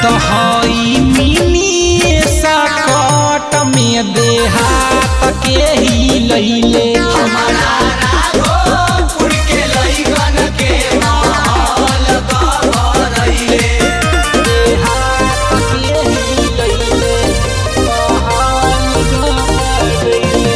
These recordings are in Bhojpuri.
तो हई मिनी सकट में देहात के ही लैले हमारा राघोपुर के लइकन के माहौल गहरइले। देहात के ही लैले माहौल गहरइले।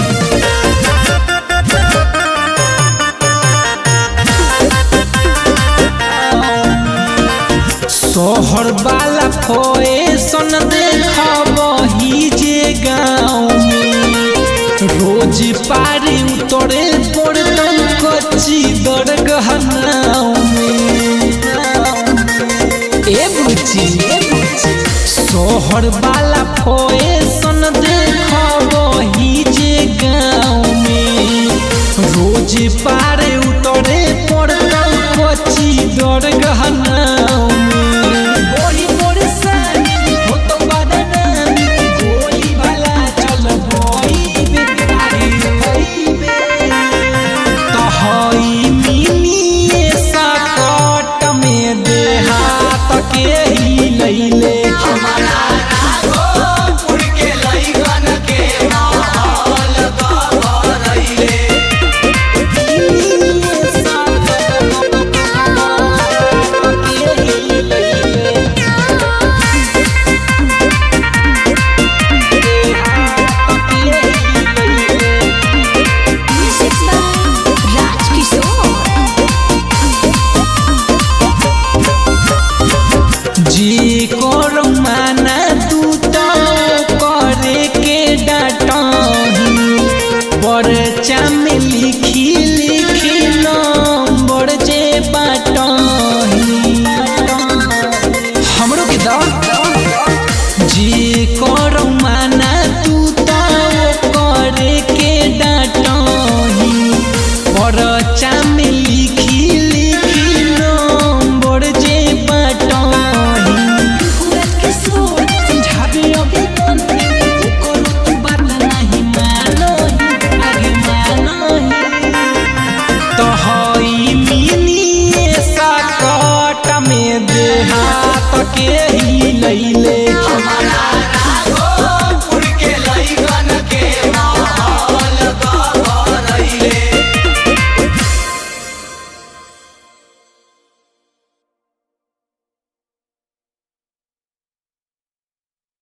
शहर वाला फैशन देखबही जे गाँव में रोज पारी उतरे पड़तन कच्ची दरगाह नाव में। ए बुच्ची शहर वाला फैशन देखबही जे गाँव में रोज पारे उतरे पड़तन कच्ची दरगाह नाव में। हमारा राघोपुर के लइकन के माहौल गहरइले। जी